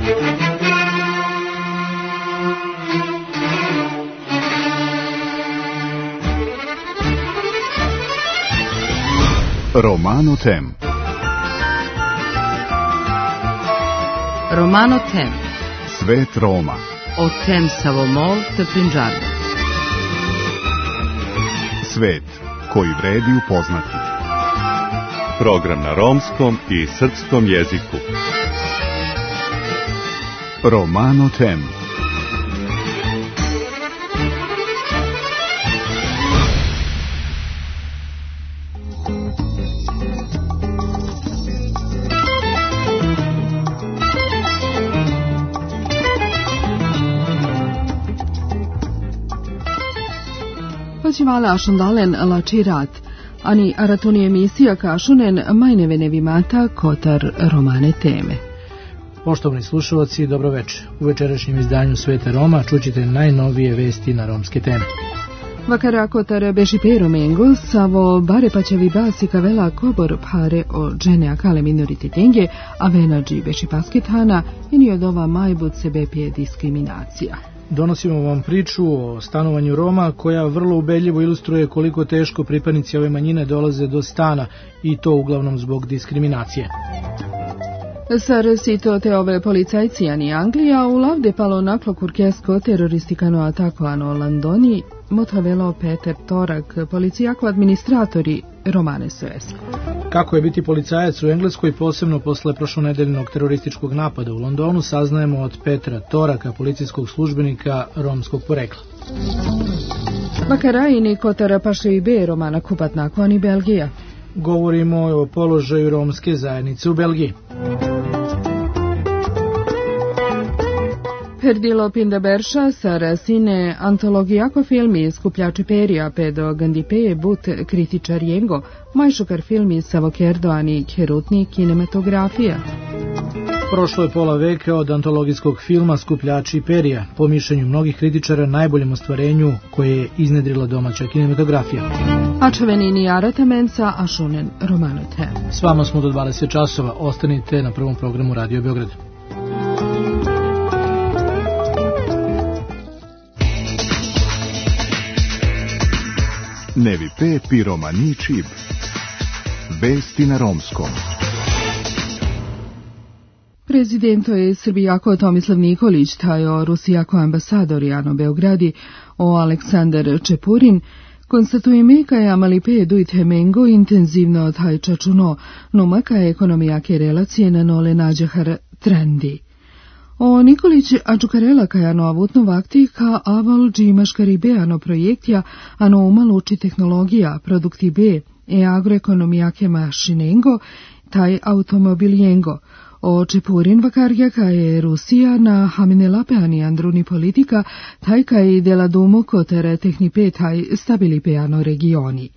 Romano Tem. Romano Tem. Svet Roma. O tem Savomol te Punjab. Svet koji vredi upoznati. Program na romskom i srpskom jeziku. Romano Tem. Počívala šandalen lačirat, ani aratoni emisija kašunen majnevene vimata kotar romane teme. Poštovani slušalci, dobroveče. U večerašnjem izdanju Sveta Roma čućete najnovije vesti na romske teme. Vakara kotar beši pero mengo, savo bare pačevi basi kavela kobor pare o džene akale minoriti tenge, a venađi beši pasketana, i od ova majbud sebe pije diskriminacija. Donosimo vam priču o stanovanju Roma koja vrlo ubedljivo ilustruje koliko teško pripadnici ove manjine dolaze do stana i to uglavnom zbog diskriminacije. Sar sito te ove policajcijani Anglija u lavde palo naklo kurkesko teroristikano atakoano Landoni motavelo Peter Torak, policijako administratori Romane Suesko. Kako je biti policajac u Engleskoj, posebno posle prošlonedeljnog terorističkog napada u Londonu, saznajemo od Petra Toraka, policijskog službenika romskog porekla. Bakarajini kotara paše i be Romana kupat nakon Belgija. Govorimo o položaju romske zajednice u Belgiji. Perdilo pinda berša sar sine antologijako filmi skupljači perija pedo gandipeje but kritičar jengo, majšukar filmi savokerdoani kerutni kinematografija. Prošlo je pola veka od antologijskog filma Skupljači perija, po mišljenju mnogih kritičara najboljem ostvarenju koje je iznedrila domaća kinematografija. Ačavenini aratamenca ašunen Romano Tem. S vama smo do 20 časova, ostanite na prvom programu Radio Beograd. Nevi pe piromani čib. Vesti na romskom. Prezidento je Srbijako Tomislav Nikolić, tajo Rusijako ambasador Jano Beogradi o Aleksandar Čepurin, konstatuje meka je amalipe duit hemengo intenzivno taj čačuno, no maka ekonomijake relacije na nole nađahar trendi. O Nikolić ađukarela kajano avutno vakti ka aval džimaškari beano projektja, ano umaluči tehnologija, produkti be, agroekonomijake mašinengo, taj automobiljengo. O Čepurin vakarja ka je Rusija na haminelapeani andruni politika, taj ka i dela dumu kotere tehnipe taj stabilipeano regioni.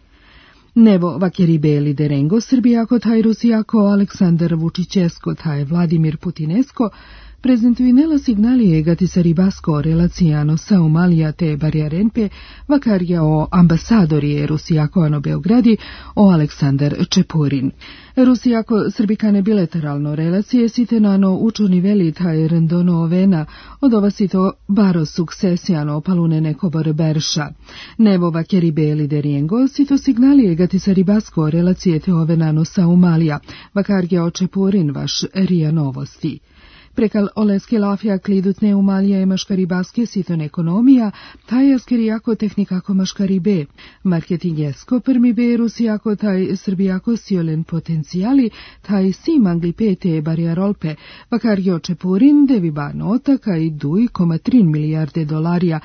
Nebo vakeri be liderengo Srbijako taj Rusijako Aleksandar Vučićesko taj Vladimir Putinesko, prezentuinela signalije gati sa ribasko relacijano sa umalija te barijarenpe vakarja o ambasadorije Rusijako ano Beogradi o Aleksandar Čepurin. Rusijako srbikane bilateralno relacije sitenano učuni veli taj rendono ovena od ova sito baro sukcesijano palune nekobor berša. Nebo vakeri be liderijengo sito signalije gati sa ribasko relacije te ovenano sa umalija vakarja o Čepurin vaš rija novosti. Prekal oleske lafija klidutne umalija je maškaribaske siton ekonomija, taj askerijako tehnikako maškaribe. Marketingesko prmi be Rusijako taj Srbijako siolen potencijali, taj si mangli pete barijarolpe, vakar jo Čepurin devi ba nota kaj 2,3 milijarde dolarija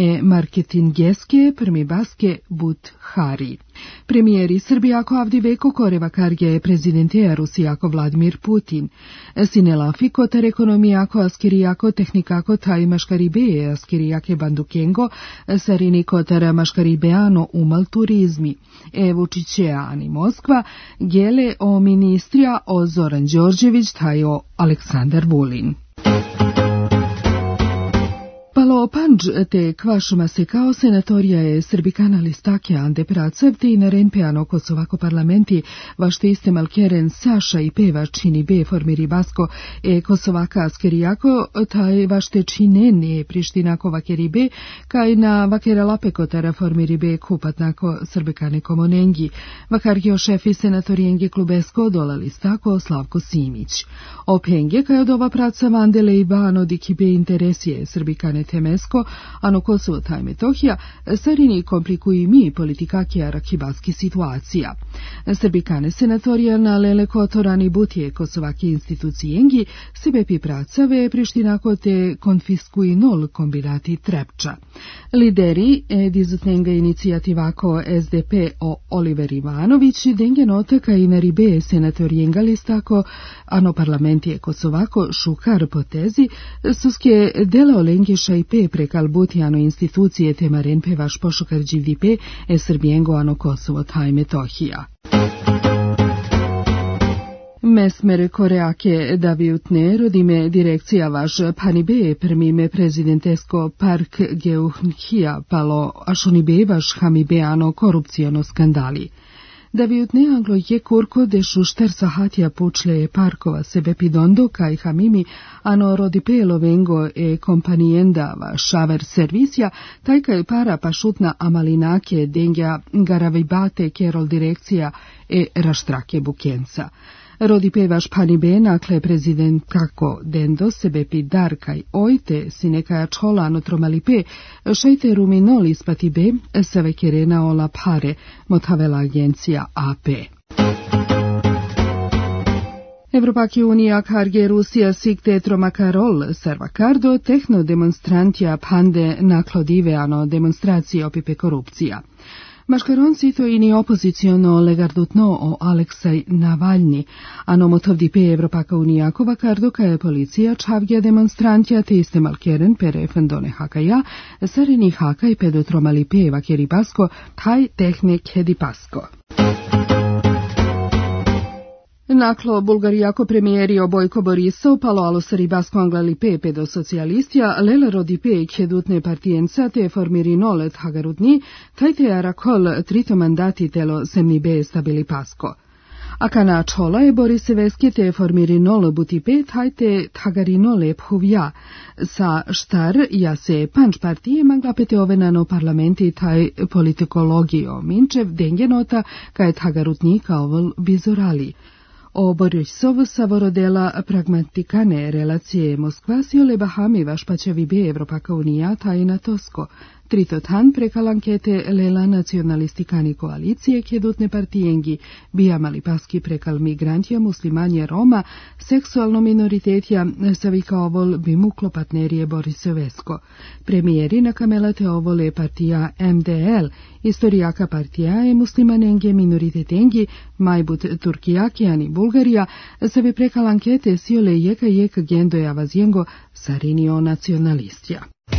marketingeske prmi baske but hari. Premijeri Srbijako avdi veko kore vakarja je prezidenteja Rusijako Vladimir Putin. Sinelafi kotar ekonomijako askirijako tehnikako taj maškaribe askirijake bandukengo sarini kotar maškaribeano umal turizmi. Vučićeani Moskva gele o ministrija o Zoran Đorđević taj o Aleksandar Vulin. O Pandž te Kvašma Sekao senatorija je Srbikana Listake Ande Pracev te i Narenpeano Kosovako parlamenti vašte iste Malkeren Saša i Peva čini be formiri Basko e Kosovaka Askerijako taj vašte činen je Prištinako vakeri be kaj na vakera Lapekotara formiri be kupatnako Srbikane Komonengi. Vakargio šefi senatorijengi klubesko dola Listako Slavko Simić. O Penge kaj od ova praca Vandele i Bano dikibe interesije Srbikane Temesko, ano Kosovo taj Metohija, sarini komplikuji mi politikakija rakibaski situacija. Srbikane senatorija na Lele Kotorani Butije Kosovaki institucijengi sebe pi pracave Prištinako te konfiskuji nol kombinati Trepča. Lideri dizutnenga inicijativako SDP o Oliver Ivanović dengen oteka i naribe senatorijenga listako ano parlamentije Kosovako šukar potezi suske dela olengiša i pe prekal butijano institucije temaren pevaš pošukar GDP Srbijengo ano Kosovo taj Metohija. Mesmer Koreake Daviutne rodime direkcija vaš panibe premime prezidentesko park Geuhnhija palo ašonibe vaš hamibeano korupcijono skandali. Daviutne anglo je kurko de šušter sahatja pučle parkova sebe pidondo kaj hamimi ano rodipelo vengo e kompanijenda va šaver servisja taj kaj para pašutna amalinake dengja garavibate kerol direkcija e raštrake bukenca. Rodi pevaš panibe nakle prezident kako dendo sebe pi dar kaj ojte sinekaja čola notromalipe šejte ruminol ispatibe seve kerena ola pare motavela agencija AP. Evropaki unija karge Rusija sikte tromakarol servakardo tehno demonstrantja pande naklodive ano demonstracije opipe korupcija. Maškaron sito ini opoziciono legardutno o Aleksaj Navalni, ano motovdipe Evropaka unijakova kardoka je policija čavgja demonstrantja te iste malkeren pere fendone hakaja, sareni hakaj pedotromalipe vakeri pasko, taj tehnik hedi pasko. Naklo Bulgarijako premijerio Bojko Borisov palo alosari basko anglali pepe do socialistija, lela rodipe kjedutne partijenca te formiri nolet hagarutni, taj te arakol trito mandati telo semni be stabili pasko. Akana čola je Boriseveski te formiri nol butipe taj te hagarinole phuvja. Sa štar ja se panč partije maglapete ovenano parlamenti taj politikologio minčev dengenota kaj hagarutni kao bizorali. O Borisov savorodela pragmatikane relacije Moskva siole Bahami vašpačevi be Evropaka unija taj na Tosko. Tritotan prekal ankete lela nacionalistikani koalicije kjedutne partijengi, bija malipaski prekal migrantija, muslimanje Roma, seksualno minoritetja, savika ovol bimuklo partnerije Borisovesko. Premijeri na kamelate ovole partija MDL, istorijaka partija je muslimanenge minoritetengi, majbut Turkijakijani Bulgarija, savi prekal ankete siole jeka gendoja vazijengo sarinio nacionalistja.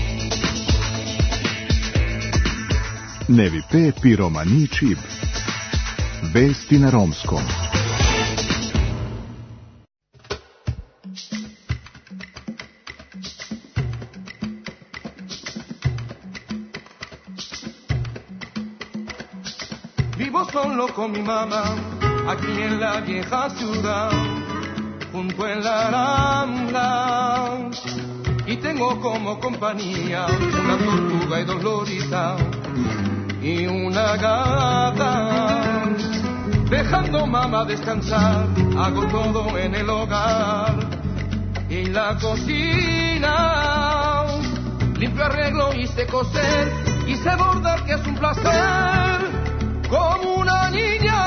Nevi pe piromani čib. Vesti na romskom. Vivo solo con mi mamá, aquí en la vieja ciudad, junto en la Rambla, y tengo como compañía una tortuga y dos loritas y una gata. Dejando mamá descansar, hago todo en el hogar y la cocina. Limpio, arreglo y sé coser y sé bordar, que es un placer, como una niña.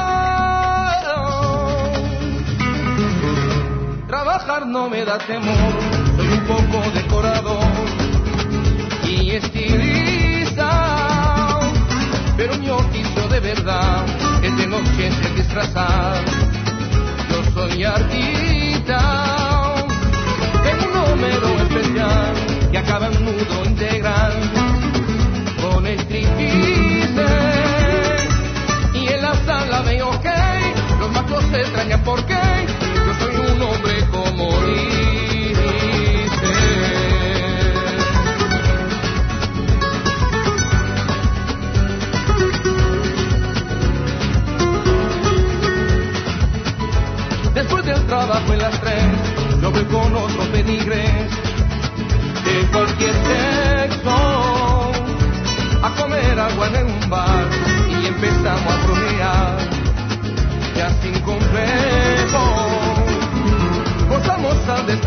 Trabajar no me da temor, soy un poco decorador y estilista, pero mi oficio de verdad es de noche el disfrazar. Yo soy artista, tengo un número especial que acaba en nudo integral con striptease, y en la sala veo que los macros se extrañan porque yo soy un hombre como dice.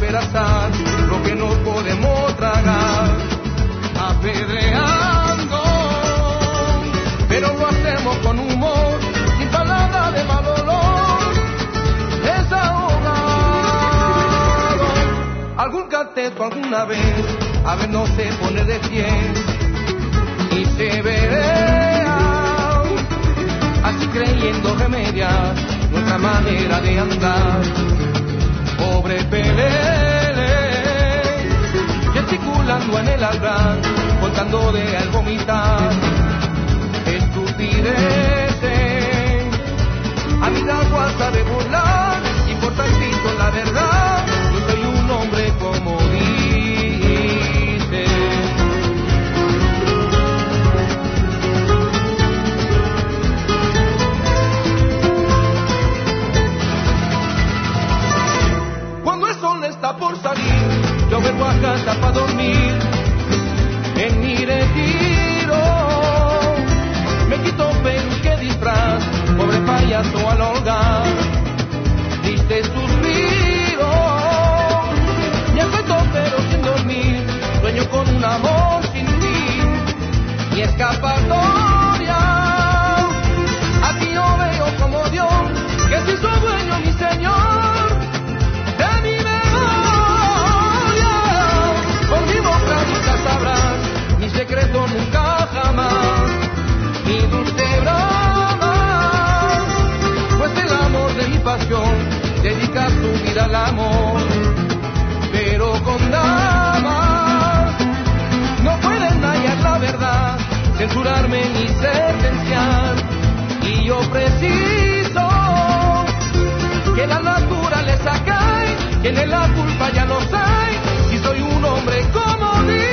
despedazar lo que no podemos tragar, apedreando, pero lo hacemos con humor, sin palabras de mal olor, desahogado. Algún cateto alguna vez, a ver no se pone de pie y se verea, así creyendo remediar nuestra manera de andar. Pobre Pelele, gesticulando en el albrar, contando de al vomitar estupideces. A mi agua sabe burlar y por tantito la verdad, yo soy un hombre como dice. Cuando el sol está por salir, yo vengo a casa para dormir. En mi retiro me quito peluque disfraz, pobre payaso al hogar. Triste suspiro, me acuesto pero sin dormir, sueño con un amor sin fin y escapatoria. Aquí yo veo como Dios, que si soy dueño mi Señor de mi memoria. Con mi boca nunca sabrás mi secreto nunca jamás, mi dulce broma, pues el amor de mi pasión dedica su vida al amor. Pero con damas no pueden hallar la verdad, censurarme ni sentenciar, y yo preciso que la naturaleza cae, tiene la culpa ya no sé, si soy un hombre como dice.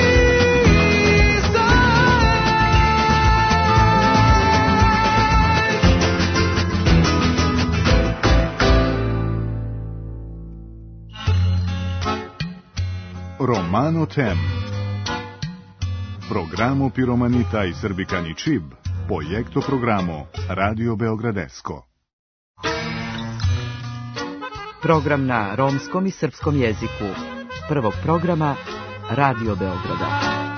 Romano Tem. Programo Piromanita i Srbikani Čib, projekto programo Radio Beogradesco. Program na romskom i srpskom jeziku. Prvog programa Radio Beograda.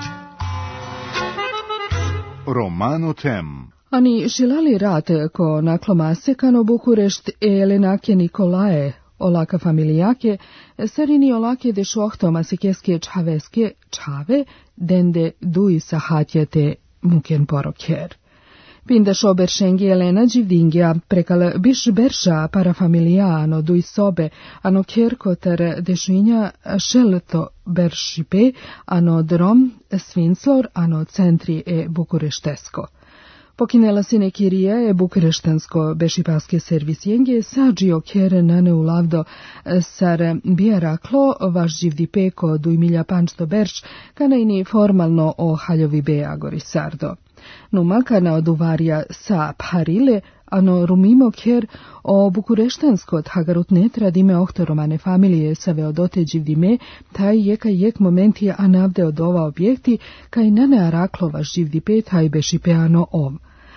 Romano Tem. Ani žilali rad ko naklomase kano Bukurešt Elenake Nikolae, olaka familijake, sarini olake de šohtoma sikeske čaveske čave, dende dui sahatjete muken poroker. Pinda šober šengi Elena Đivdingja prekal biš berša para familija ano dui sobe, ano kerkotar dešinja šelto beršipe, ano drom svinslor, ano centri Bukureštesko. Pokinela sine kirije bukureštansko bešipaske servisjenge sađio kere nane ulavdo sar biaraklo vaš živdi ko dujmilja pančto berč kanajni formalno o haljovi beagori sardo. Numaka na oduvarja sa parile, ano rumimo ker o bukureštansko thagarut netra dime ohtoromane familije save odote živdime, taj jek momenti anavde od ova objekti, kaj nane araklo vaš živdi taj bešipeano ov.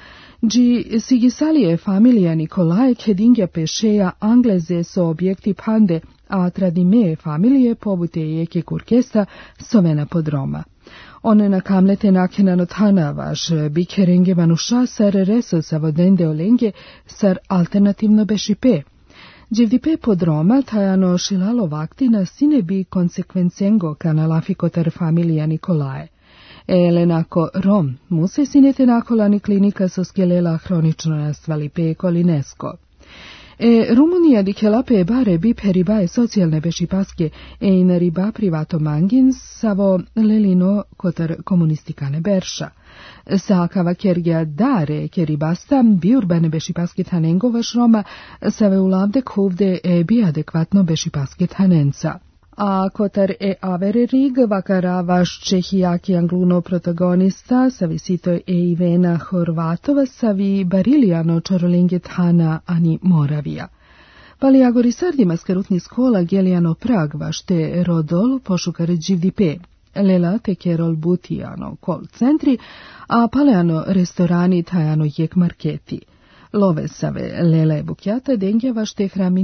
Dži sigisalije familija Nikolaje kedingja pešeja angleze so objekti pande, a tradime familije pobute jeke kurkesta sovena podroma. One na kamlete nakena notana vaš bikerenge manuša sar reso savodende olenge sar alternativno bešipe. Dživdipe podroma tajano šilalo vaktina sine bi konsekvencengo kanalafikotar familija Nikolaje. Elenako Rom, muse sinete nakolani klinika soskelela hronično nastvali kolinesko. Rumunija dikelape bare bi peribae socijalne bešipaske in riba privato mangin savo lelino kotar komunistikane berša. Sakava kergja dare keribasta bi urbane bešipaske tanengo vaš Roma save ulavde kovde bi adekvatno bešipaske tanenca. A kotar avere rig vakara vaš čehijaki angluno protagonista savisito Ivena Horvatova savi barilijano čarolinge tana ani Moravija. Palijagori sardi maskarutni skola gelijano Prag vaš te rodol pošukar dživdipe. Lela te kerol butijano kol centri, a paleano restorani tajano jek marketi. Love save lela e bukjata dengja vaš te hraminol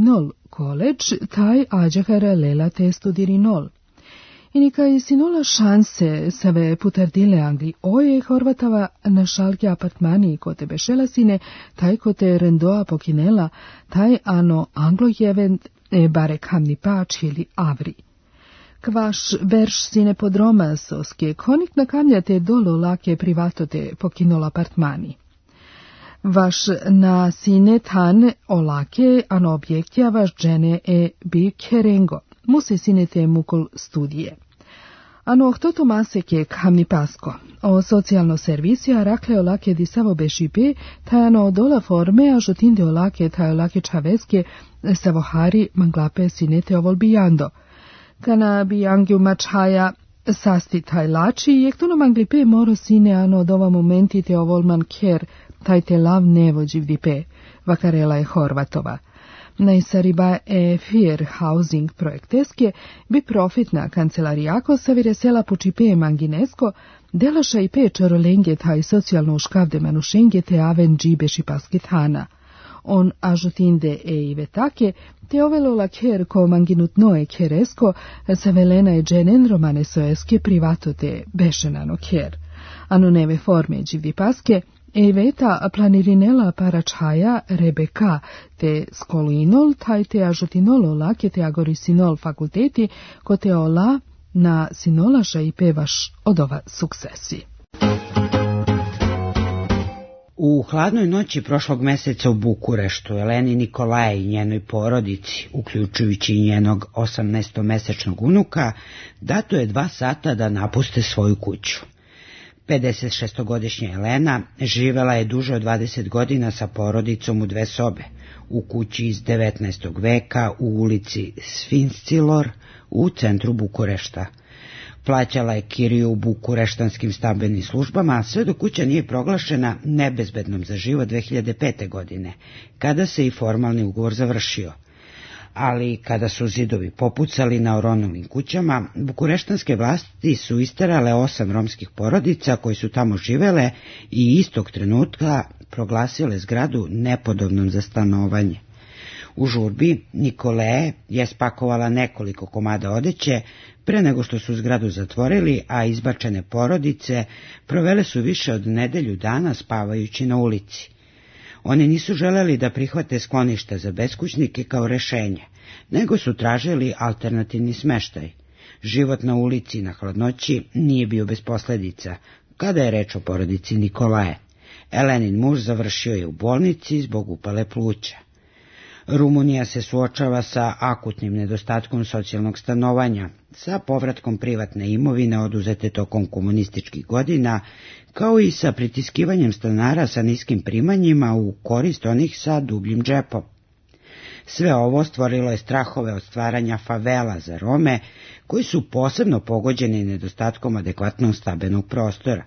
koleđ, taj ađakara lela te studirinol. I nikaj sinola šanse save putardile Angli oje Horvatava na šalke apartmani kote bešelasine, taj kote rendoa pokinela, taj ano anglojevent bare kamni pač ili avri. Kvaš verš sine podroma soske, konik na kamljate dolo lake privatote pokinol apartmani. Vaš na sine tan olake ano objektja vaš džene bi kerengo. Musi sinete mukul studije. Ano htoto maseke kamni pasko. O socijalno servisija rakle olake disavo bešipe, tajano dola forme, a žotinde olake taj olake čaveske, savohari manglape sinete ovolbijando. Kana bi angju mačhaja sasti taj lači, jektono manglipe moro sine ano dova momenti te ovolman ker, taj te lav nevođiv dipe, vakarela je Horvatova. Najsariba fair housing projekteske bi profitna kancelarijako savire sela pučipe manginesko, delaša i pe čorolenge taj socijalno uškavde manušenge te aven džibe šipaski thana. On ažutinde i vetake, te ovelo la ker ko manginut noe keresko, savelena je dženen romane soeske privato te bešenano ker. Ano neve forme dživdi paske, Eveta planirinela paračaja Rebeka te skolinol taj te ažutinolo lake te agorisinol fakulteti ko te ola na sinolaša i pevaš od ova suksesi. U hladnoj noći prošlog meseca u Bukureštu Eleni Nikolaje i njenoj porodici, uključujući i njenog 18-mesečnog unuka, dato je 2 sata da napuste svoju kuću. 56-godišnja Elena živela je duže od 20 godina sa porodicom u 2 sobe, u kući iz 19. veka u ulici Sfinscilor u centru Bukurešta. Plaćala je kiriju u bukureštanskim stambenim službama, sve dok kuća nije proglašena nebezbednom za život 2005. godine, kada se i formalni ugovor završio. Ali kada su zidovi popucali na Oronovim kućama, bukureštanske vlasti su isterale 8 romskih porodica koji su tamo živele i istog trenutka proglasile zgradu nepodobnom za stanovanje. U žurbi Nikole je spakovala nekoliko komada odeće pre nego što su zgradu zatvorili, a izbačene porodice provele su više od nedelju dana spavajući na ulici. Oni nisu želeli da prihvate sklonište za beskućnike kao rešenje, nego su tražili alternativni smeštaj. Život na ulici na hladnoći nije bio bez posljedica, kada je reč o porodici Nikolaje. Elenin muž završio je u bolnici zbog upale pluća. Rumunija se suočava sa akutnim nedostatkom socijalnog stanovanja, sa povratkom privatne imovine oduzete tokom komunističkih godina, kao i sa pritiskivanjem stanara sa niskim primanjima u korist onih sa dubljim džepom. Sve ovo stvorilo je strahove od stvaranja favela za Rome, koji su posebno pogođeni nedostatkom adekvatnog stambenog prostora.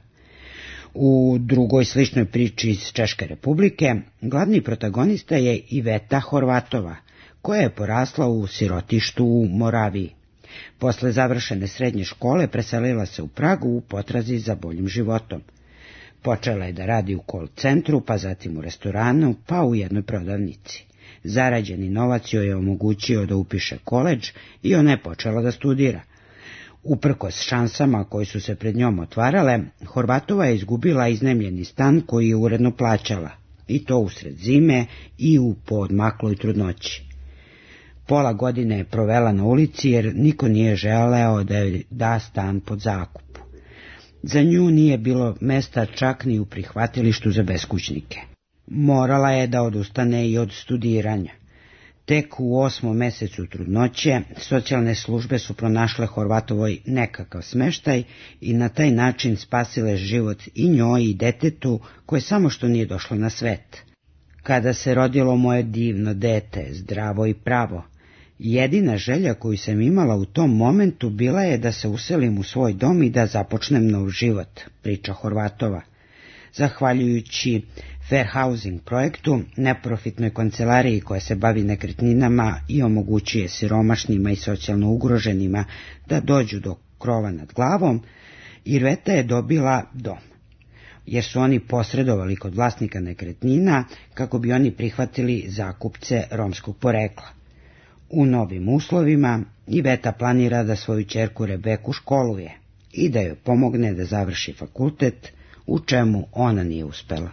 U drugoj sličnoj priči iz Češke republike, glavni protagonista je Iveta Horvatova, koja je porasla u sirotištu u Moraviji. Posle završene srednje škole preselila se u Pragu u potrazi za boljim životom. Počela je da radi u call centru, pa zatim u restoranu, pa u jednoj prodavnici. Zarađeni novac joj je omogućio da upiše koledž i ona je počela da studira. Uprkos šansama koji su se pred njom otvarale, Horvatova je izgubila iznajmljeni stan koji je uredno plaćala, i to usred zime i u poodmakloj trudnoći. Pola godine je provela na ulici jer niko nije želeo da joj da stan pod zakup. Za nju nije bilo mesta čak ni u prihvatilištu za beskućnike. Morala je da odustane i od studiranja. Tek u 8. mesecu trudnoće socijalne službe su pronašle Horvatovoj nekakav smeštaj i na taj način spasile život i njoj i detetu koje samo što nije došlo na svet. Kada se rodilo moje divno dete, zdravo i pravo, jedina želja koju sam imala u tom momentu bila je da se uselim u svoj dom i da započnem nov život, priča Horvatova. Zahvaljujući Fair Housing projektu, neprofitnoj kancelariji koja se bavi nekretninama i omogućuje siromašnima i socijalno ugroženima da dođu do krova nad glavom, Iveta je dobila dom, jer su oni posredovali kod vlasnika nekretnina kako bi oni prihvatili zakupce romskog porekla. u novim uslovima Iveta planira da svoju ćerku Rebeku školuje i da joj pomogne da završi fakultet, u čemu ona nije uspela.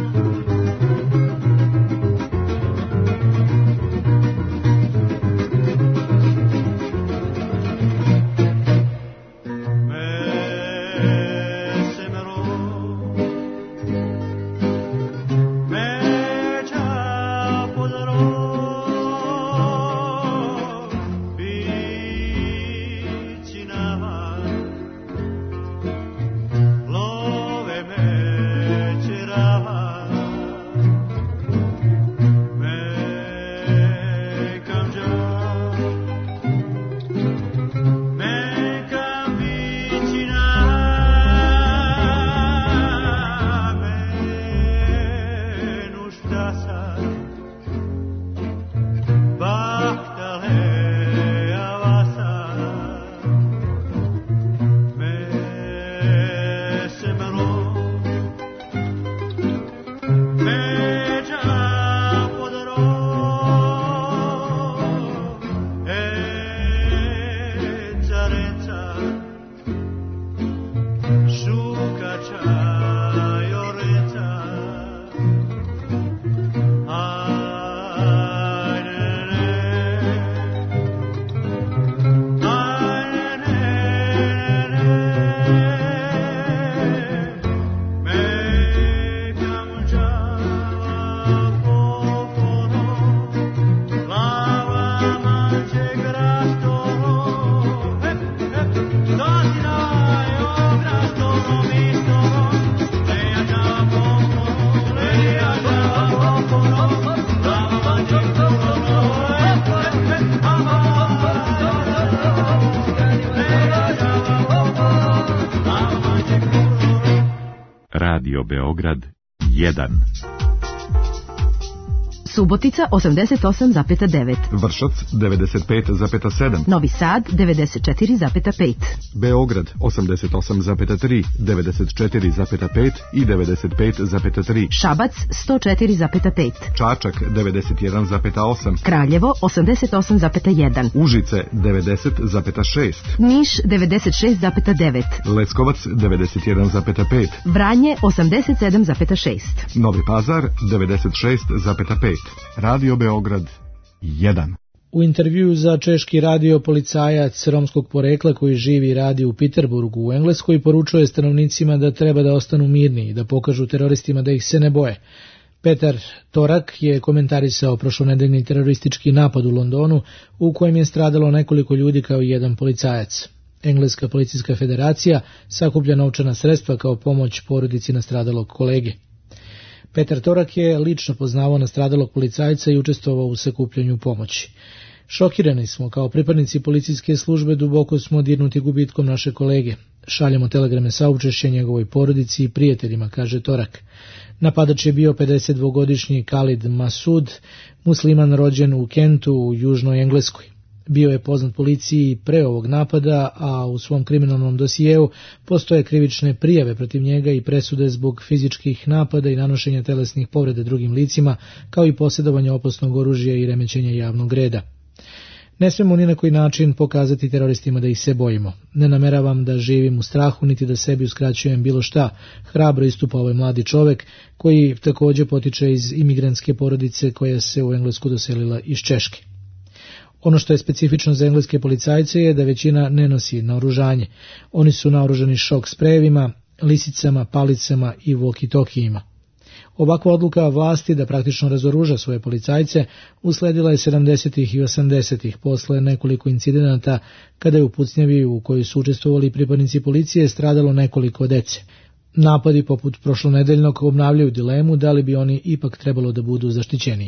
Radio Beograd 1. Subotica 88,9. Vršac 95,7. Novi Sad 94,5. Beograd 88,3, 94,5 i 95,3. Šabac 104,5. Čačak 91,8. Kraljevo 88,1. Užice 90,6. Niš 96,9. Leskovac 91,5. Vranje 87,6. Novi Pazar 96,5. Radio Beograd 1. U intervjuu za češki radio policajac romskog porekla koji živi i radi u Peterburgu u Engleskoj poručuje stanovnicima da treba da ostanu mirni i da pokažu teroristima da ih se ne boje. Petar Torak je komentarisao prošlonedeljni teroristički napad u Londonu u kojem je stradalo nekoliko ljudi kao i jedan policajac. Engleska policijska federacija sakuplja novčana sredstva kao pomoć porodici nastradalog kolege. Petar Torak je lično poznavao nastradalog policajca i učestvovao u sakupljanju pomoći. Šokirani smo, kao pripadnici policijske službe duboko smo dirnuti gubitkom naše kolege. Šaljemo telegrame saučešća njegovoj porodici i prijateljima, kaže Torak. Napadač je bio 52-godišnji Khalid Masud, musliman rođen u Kentu u Južnoj Engleskoj. Bio je poznat policiji pre ovog napada, a u svom kriminalnom dosijeu postoje krivične prijave protiv njega i presude zbog fizičkih napada i nanošenja telesnih povreda drugim licima, kao i posjedovanja opasnog oružja i remećenja javnog reda. Ne smemo ni na koji način pokazati teroristima da ih se bojimo. Ne nameravam da živim u strahu, niti da sebi uskraćujem bilo šta. Hrabro istupa ovaj mladi čovek, koji također potiče iz imigrantske porodice koja se u Englesku doselila iz Češke. Ono što je specifično za engleske policajce je da većina ne nosi naoružanje. Oni su naoružani šok sprejevima, lisicama, palicama i walkie-talkijima. Ovakva odluka vlasti da praktično razoruža svoje policajce usledila je 70. i 80. posle nekoliko incidenata kada je u pucnjavi u kojoj su učestvovali pripadnici policije stradalo nekoliko dece. Napadi poput prošlonedeljnog obnavljaju dilemu da li bi oni ipak trebalo da budu zaštićeniji.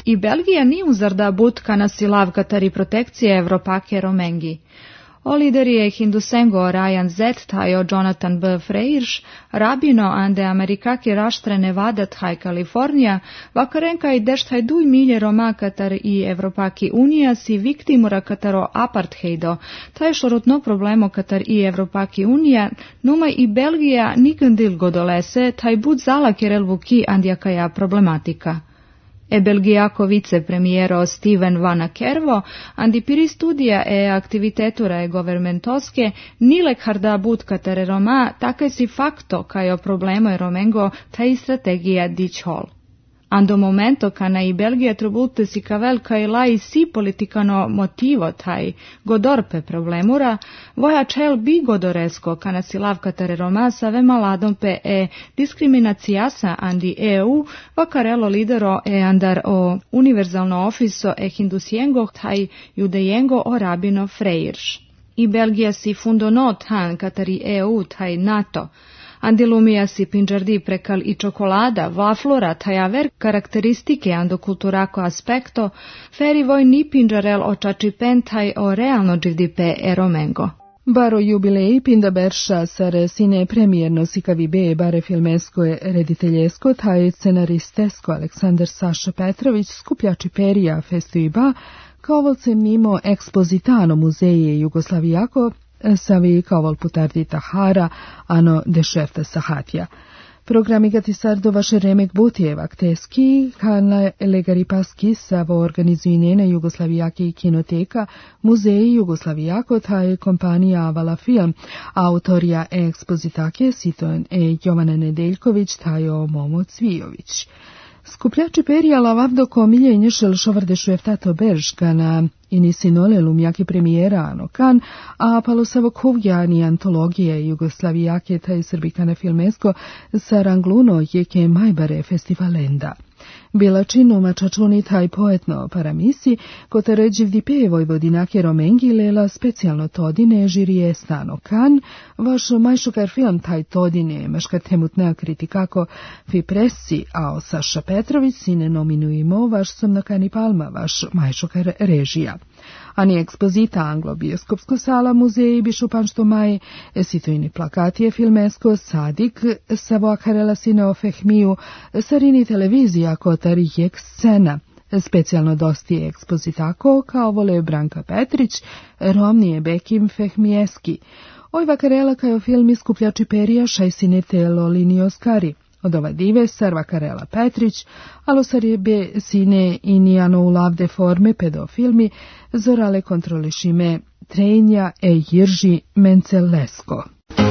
I Belgija ni uzarda butka na silav katari protekcije Evropake Romengi. O lideri Hindusengo Ryan Z. tajo Jonathan B. Freirš, rabino ande Amerikaki raštre Nevada taj Kalifornija, vakarenka i deštaj duj milje Roma katar i Evropaki Unija si viktimura kataro apartheido, taj šorutno problemo katar i Evropaki Unija, numaj i Belgija nikandil godolese, taj bud zala kerel vuki andjakaja problematika. Belgijako vicepremiero Steven Van Akervo, andi piri studija aktivitetura governmentoske, nilek harda butka tere Roma, takaj si fakto kajo problemo Romengo taj strategija dičhol. Ando momento kana i Belgija trubute si kavel kaj lai si politikano motivo taj godorpe problemura, voja čel bi godoresko kana si lavka tere Roma save maladompe diskriminacijasa andi EU vakarelo lidero andar o univerzalno ofiso hindusiengo taj judejengo o rabino Freirš. I Belgija si fundono tan katari EU taj NATO, Andilumija si pinđardi prekal i čokolada, vaflora, tajaver karakteristike ando kulturako aspekto, feri voj ni pinđarel očači pentaj o realno dživdipe Romengo. Baro jubilej pinda berša sar sine premijerno sikavibe bare filmesko rediteljesko taj scenaristesko Aleksandar Saša Petrović skupljači perija festuiba kao volcem nimo ekspozitano muzeje Jugoslavijako savi kao putardi Tahara, ano dešerta Sahatja. Programi gatisardo vaše remek butijeva kteski, kana legari paski savo organizuinene Jugoslavijake i kinoteka, muzeji Jugoslavijako, taj kompanija Avala Film, autorija ekspozitake Siton Jovana Nedeljković, tajo Momo Cvijović. Skupljači perija lavavdo komilje nješel šovardešu eftato beržkana inisinole lumjaki premijera anokan, a palosavo kovjani antologije Jugoslavijake taj srbikane filmesko sarangluno jeke majbare festivalenda. Bila činuma čačuni taj poetno paramisi, kota ređivdi pe Vojvodinake Romengi lela specijalno todine žirije stano kan, vaš majšokar film taj todine maškar temutnea kritikako fi presi, a o Saša Petrović sine nominujemo vaš somnokani palma, vaš majšokar režija. Ani ekspozita anglo-bioskopsko sala muzeji bišupanšto maj, situini plakatije filmesko sadik, savo akarela sineo fehmiju, sarini televizija kotari jek scena, specijalno dosti ekspozitako kao vole Branka Petrić, romnije Bekim Fehmijeski. Oj vakarela kao filmi skupljači perija šajsine telo linije Oskari. Od ova dive Sarva Karela Petrić, alo sarjebe sine inijano u lavde forme pedofilmi, zorale kontrolišime trenja Jirži Mencelesko.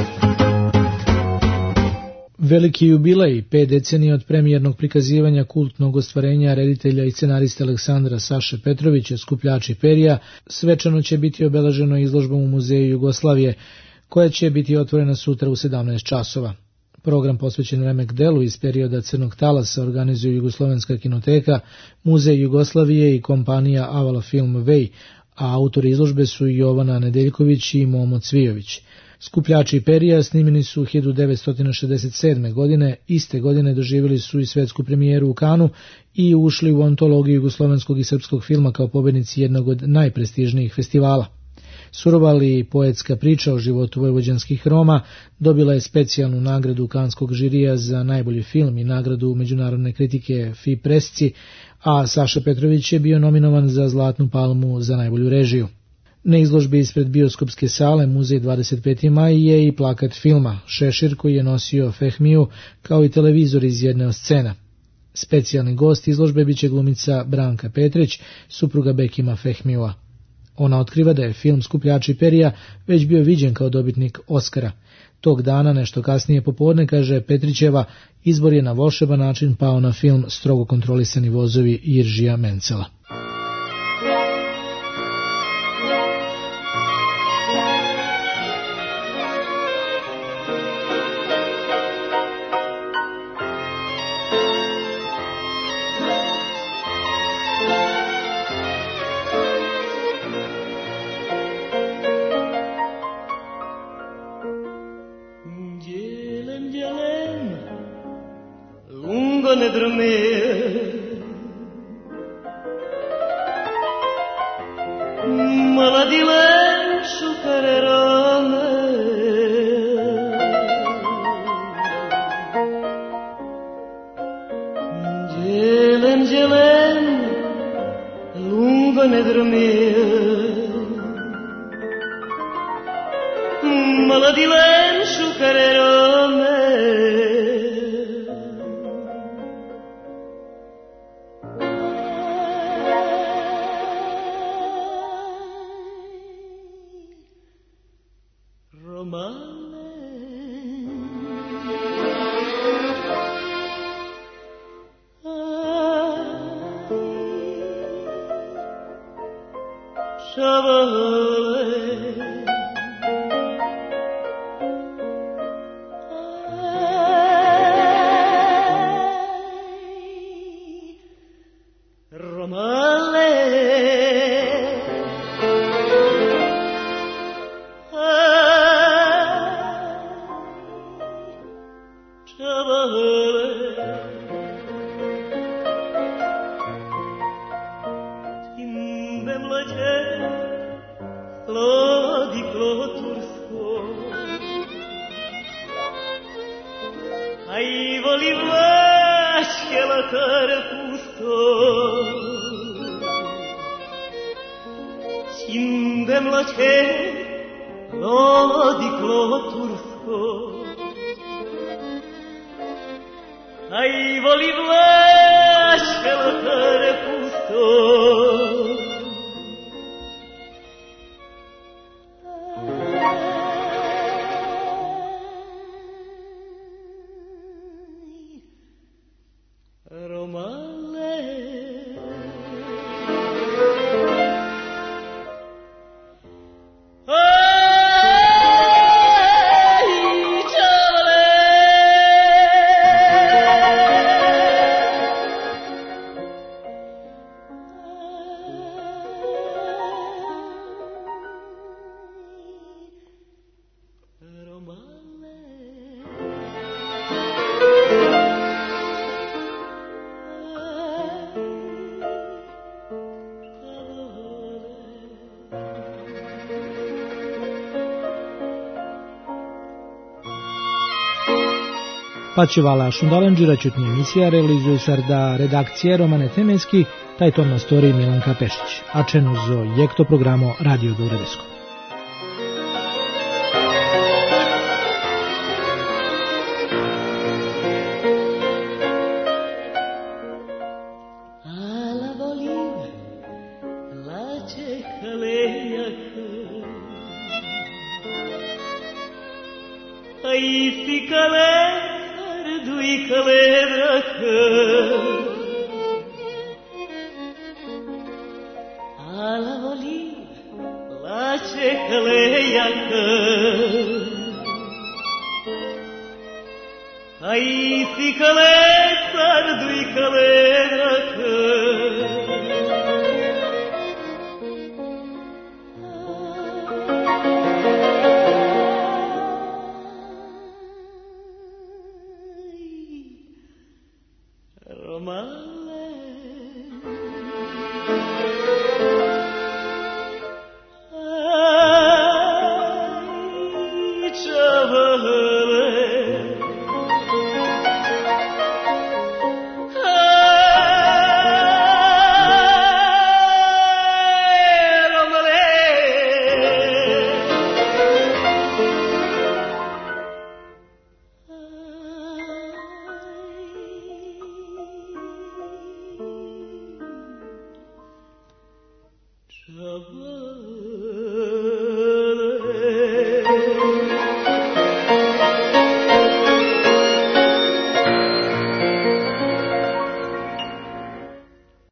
Veliki jubilej, 5 decenija od premijernog prikazivanja kultnog ostvarenja reditelja i scenarista Aleksandra Saše Petrovića, Skupljači perija, svečano će biti obeleženo izložbom u Muzeju Jugoslavije, koja će biti otvorena sutra u 17 časova. Program posvećen remek delu iz perioda Crnog talasa organizuju Jugoslovenska kinoteka, Muzej Jugoslavije i kompanija Avala Film Vej, a autori izložbe su Jovana Nedeljković i Momo Cvijović. Skupljači perija snimljeni su 1967. godine, iste godine doživjeli su i svetsku premijeru u Kanu i ušli u antologiju jugoslovenskog i srpskog filma kao pobednici jednog od najprestižnijih festivala. Surova ali poetska priča o životu vojvođanskih Roma dobila je specijalnu nagradu Kanskog žirija za najbolji film i nagradu međunarodne kritike Fi Presci, a Saša Petrović je bio nominovan za Zlatnu palmu za najbolju režiju. Na izložbi ispred bioskopske sale Muzej 25. maj je i plakat filma, šešir koji je nosio Fehmiju, kao i televizor iz jedne od scena. Specijalni gost izložbe biće glumica Branka Petrić, supruga Bekima Fehmijua. Ona otkriva da je film Skupljači perija već bio viđen kao dobitnik Oskara. Tog dana, nešto kasnije popodne, kaže Petrićeva, izbor je na volšeban način pao na film Strogo kontrolisani vozovi Jiržija Mencela. Pačivala Šundalanđira čutnje emisija realizuje sarda redakcije Romane Temenski, taj tom na storiji Milanka Pešić, a čenu zo jekto programo Radio Beogradsko. Trouble